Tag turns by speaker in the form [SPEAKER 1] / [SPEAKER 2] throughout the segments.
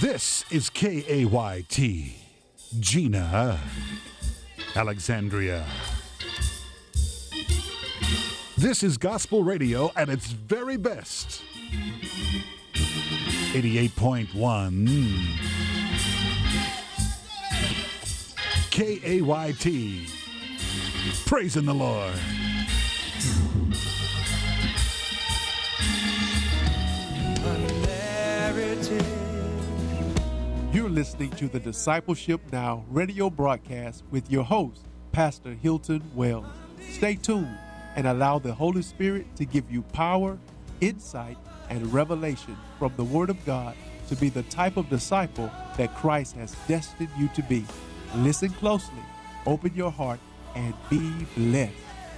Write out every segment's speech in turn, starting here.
[SPEAKER 1] This is KAYT, Gina, Alexandria. This is gospel radio at its very best. 88.1 KAYT. Praising the Lord.
[SPEAKER 2] You're listening to the Discipleship Now radio broadcast with your host, Pastor Hilton Wells. Stay tuned and allow the Holy Spirit to give you power, insight, and revelation from the Word of God to be the type of disciple that Christ has destined you to be. Listen closely, open your heart, and be blessed.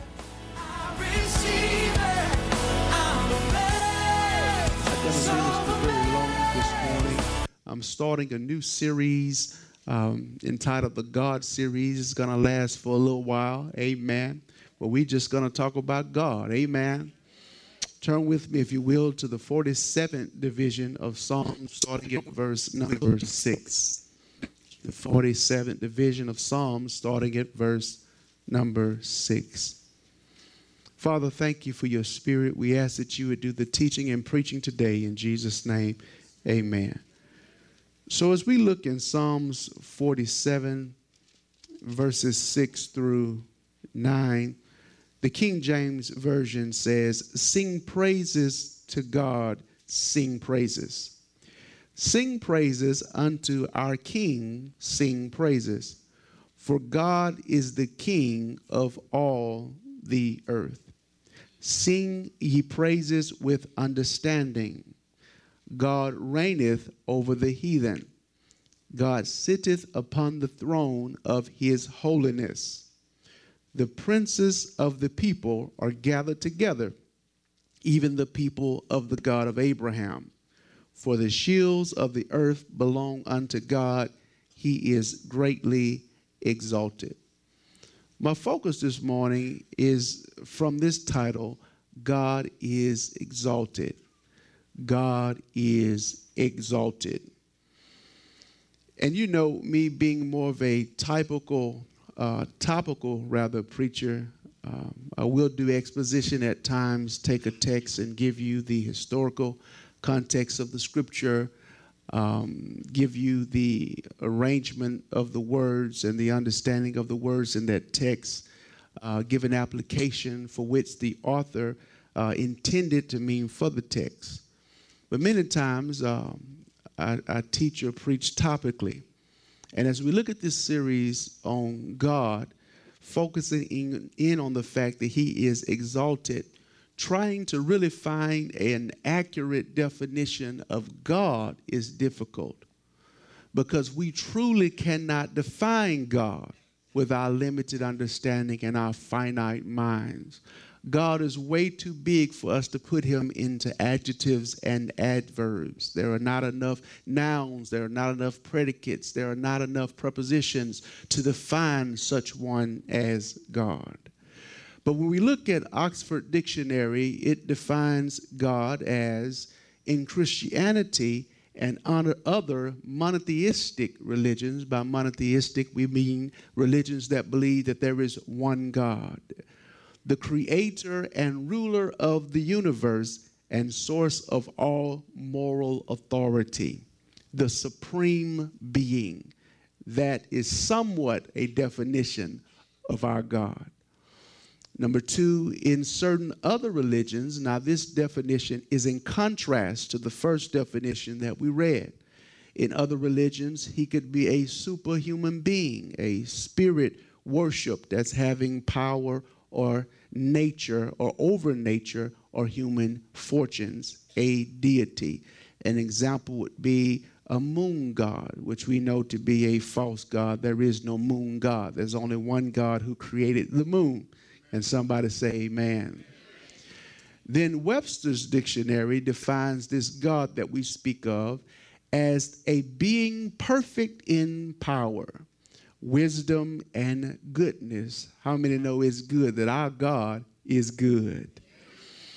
[SPEAKER 2] I'm starting a new series entitled the God Series. It's going to last for a little while. Amen. But we're just going to talk about God. Amen. Turn with me, if you will, to the 47th division of Psalms, starting at verse number 6. The 47th division of Psalms, starting at verse number 6. Father, thank you for your spirit. We ask that you would do the teaching and preaching today. In Jesus' name, amen. So as we look in Psalms 47, verses 6 through 9, the King James Version says, "Sing praises to God, sing praises. Sing praises unto our King, sing praises. For God is the King of all the earth. Sing ye praises with understanding. God reigneth over the heathen. God sitteth upon the throne of his holiness. The princes of the people are gathered together, even the people of the God of Abraham. For the shields of the earth belong unto God. He is greatly exalted." My focus this morning is from this title, God is exalted. God is exalted. And you know, me being more of a topical preacher, I will do exposition at times, take a text and give you the historical context of the scripture, give you the arrangement of the words and the understanding of the words in that text, give an application for which the author intended to mean for the text. But many times I teach or preach topically. And as we look at this series on God, focusing in on the fact that he is exalted, trying to really find an accurate definition of God is difficult because we truly cannot define God with our limited understanding and our finite minds. God is way too big for us to put him into adjectives and adverbs. There are not enough nouns. There are not enough predicates. There are not enough prepositions to define such one as God. But when we look at Oxford Dictionary, it defines God as, in Christianity and other monotheistic religions. By monotheistic, we mean religions that believe that there is one God, the creator and ruler of the universe and source of all moral authority, the supreme being. That is somewhat a definition of our God. Number two, in certain other religions, now this definition is in contrast to the first definition that we read. In other religions, he could be a superhuman being, a spirit worship that's having power or nature or over nature or human fortunes, a deity. An example would be a moon god, which we know to be a false god. There is no moon god. There's only one God who created the moon. And somebody say amen. Then Webster's dictionary defines this God that we speak of as a being perfect in power, wisdom, and goodness. How many know it's good that our God is good?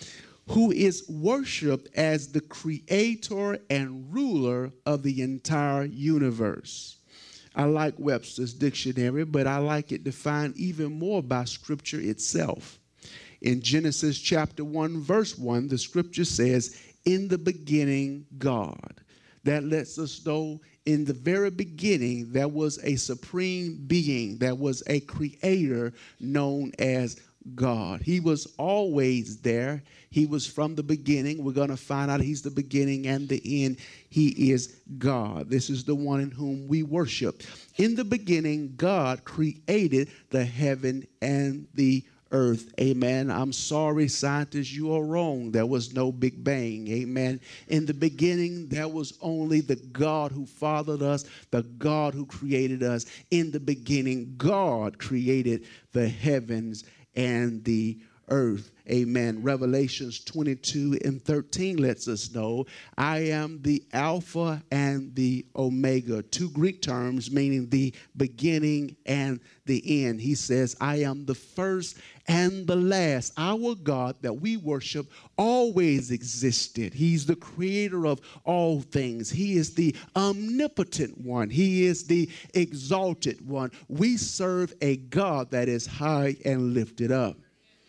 [SPEAKER 2] who is worshiped as the creator and ruler of the entire universe. I like Webster's dictionary, but I like it defined even more by Scripture itself. In Genesis chapter 1, verse 1, the Scripture says, "In the beginning, God." That lets us know in the very beginning there was a supreme being, there was a creator known as God. He was always there. He was from the beginning. We're going to find out he's the beginning and the end. He is God. This is the one in whom we worship. In the beginning, God created the heaven and the earth. Amen. I'm sorry, scientists, you are wrong. There was no Big Bang. Amen. In the beginning, there was only the God who fathered us, the God who created us. In the beginning, God created the heavens and the earth. Amen. Revelations 22:13 lets us know, "I am the Alpha and the Omega." Two Greek terms meaning the beginning and the end. He says, "I am the first and the last." Our God that we worship always existed. He's the creator of all things. He is the omnipotent one. He is the exalted one. We serve a God that is high and lifted up.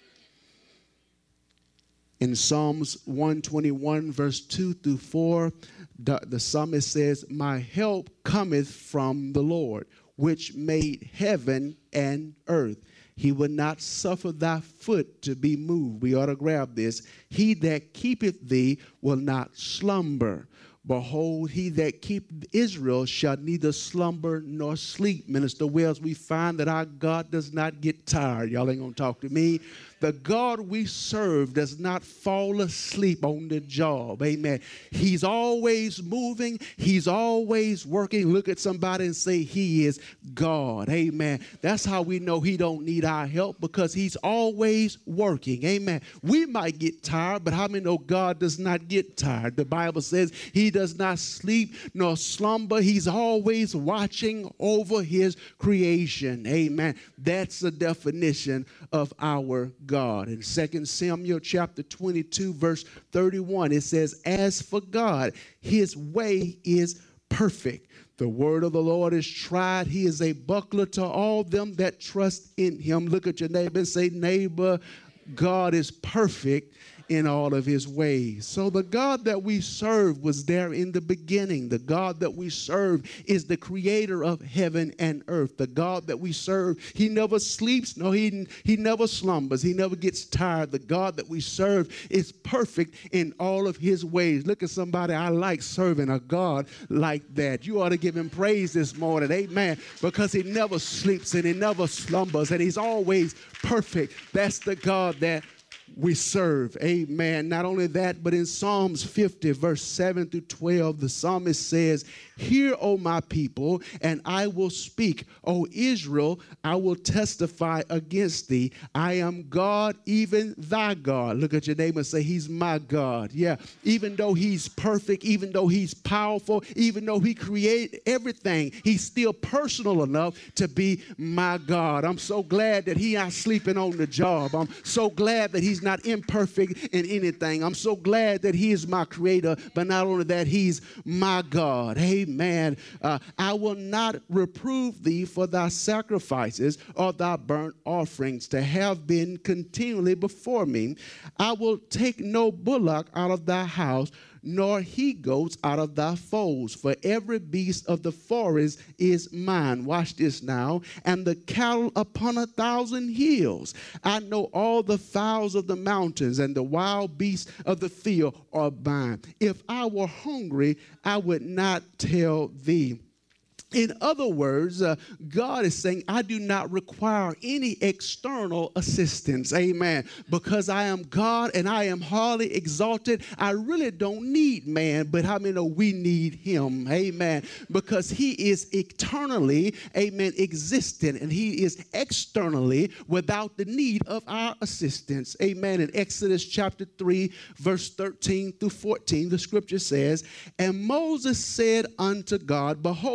[SPEAKER 2] In Psalms 121, verse 2 through 4, the psalmist says, "My help cometh from the Lord, which made heaven and earth. He will not suffer thy foot to be moved." We ought to grab this. "He that keepeth thee will not slumber. Behold, he that keepeth Israel shall neither slumber nor sleep." Minister Wells, we find that our God does not get tired. Y'all ain't going to talk to me. The God we serve does not fall asleep on the job. Amen. He's always moving. He's always working. Look at somebody and say, "He is God." Amen. That's how we know he don't need our help, because he's always working. Amen. We might get tired, but how many know God does not get tired? The Bible says he does not sleep nor slumber. He's always watching over his creation. Amen. That's the definition of our God. In 2 Samuel chapter 22, verse 31, it says, "As for God, his way is perfect. The word of the Lord is tried. He is a buckler to all them that trust in him." Look at your neighbor and say, "Neighbor, God is perfect in all of his ways." So the God that we serve was there in the beginning. The God that we serve is the creator of heaven and earth. The God that we serve, he never sleeps. No, he never slumbers. He never gets tired. The God that we serve is perfect in all of his ways. Look at somebody. I like serving a God like that. You ought to give him praise this morning. Amen. Because he never sleeps and he never slumbers and he's always perfect. That's the God that we serve. Amen. Not only that, but in Psalms 50, verse 7 through 12, the psalmist says, "Hear, O my people, and I will speak. O Israel, I will testify against thee. I am God, even thy God." Look at your neighbor and say, "He's my God." Yeah. Even though he's perfect, even though he's powerful, even though he created everything, he's still personal enough to be my God. I'm so glad that he not sleeping on the job. I'm so glad that he's not imperfect in anything. I'm so glad that he is my creator, but not only that, he's my God. Amen. "I will not reprove thee for thy sacrifices or thy burnt offerings to have been continually before me. I will take no bullock out of thy house, nor he goats out of thy folds. For every beast of the forest is mine." Watch this now. "And the cattle upon 1,000 hills. I know all the fowls of the mountains, and the wild beasts of the field are mine. If I were hungry, I would not tell thee." In other words, God is saying, I do not require any external assistance. Amen. Because I am God and I am highly exalted, I really don't need man, but how many know we need him? Amen. Because he is eternally, amen, existent, and he is externally without the need of our assistance. Amen. In Exodus chapter 3, verse 13 through 14, the scripture says, "And Moses said unto God, Behold,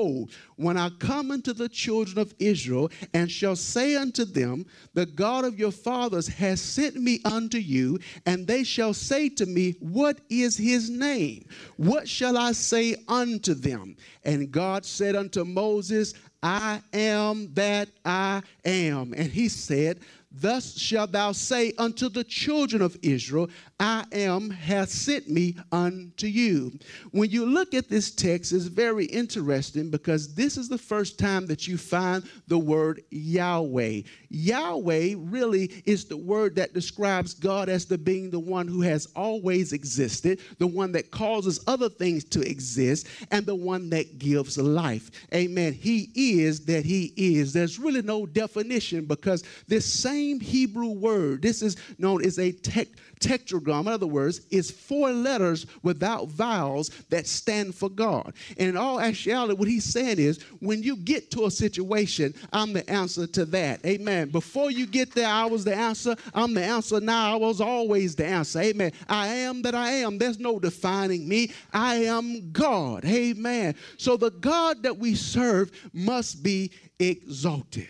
[SPEAKER 2] when I come unto the children of Israel, and shall say unto them, the God of your fathers has sent me unto you, and they shall say to me, what is his name? What shall I say unto them? And God said unto Moses, I am that I am. And he said, thus shalt thou say unto the children of Israel, I am hath sent me unto you. When you look at this text, it's very interesting because this is the first time that you find the word Yahweh. Yahweh really is the word that describes God as being the one who has always existed, the one that causes other things to exist, and the one that gives life. Amen. He is that he is. There's really no definition because this same Hebrew word, this is known as a tetragram. In other words, it's 4 letters without vowels that stand for God. And in all actuality, what he's saying is, when you get to a situation, I'm the answer to that. Amen. Before you get there, I was the answer. I'm the answer now. I was always the answer. Amen. I am that I am. There's no defining me. I am God. Amen. So the God that we serve must be exalted.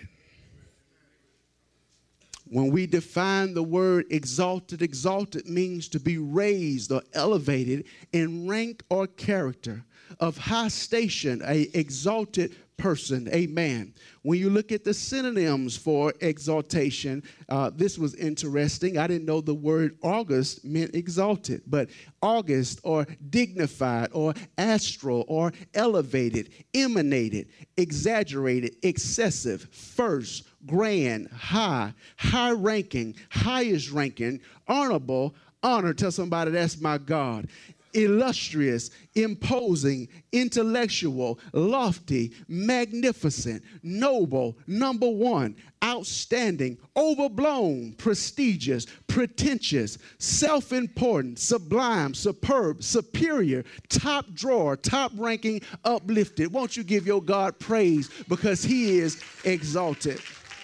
[SPEAKER 2] When we define the word exalted, exalted means to be raised or elevated in rank or character, of high station, a exalted person. Amen. When you look at the synonyms for exaltation, this was interesting. I didn't know the word august meant exalted, but august or dignified or astral or elevated, emanated, exaggerated, excessive, first, grand, high, high ranking, highest ranking, honorable, honor. Tell somebody that's my God. Illustrious, imposing, intellectual, lofty, magnificent, noble, number one, outstanding, overblown, prestigious, pretentious, self-important, sublime, superb, superior, top drawer, top ranking, uplifted. Won't you give your God praise because he is exalted?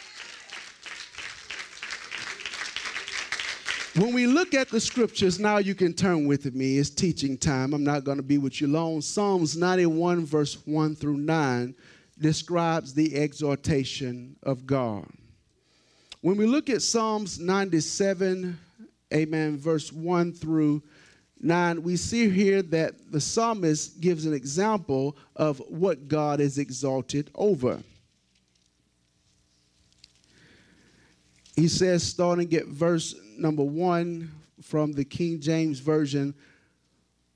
[SPEAKER 2] When we look at the scriptures, now you can turn with me. It's teaching time. I'm not going to be with you long. Psalms 91, verse 1 through 9 describes the exaltation of God. When we look at Psalms 97, amen, verse 1 through 9, we see here that the psalmist gives an example of what God is exalted over. He says, starting at verse number 1 from the King James Version,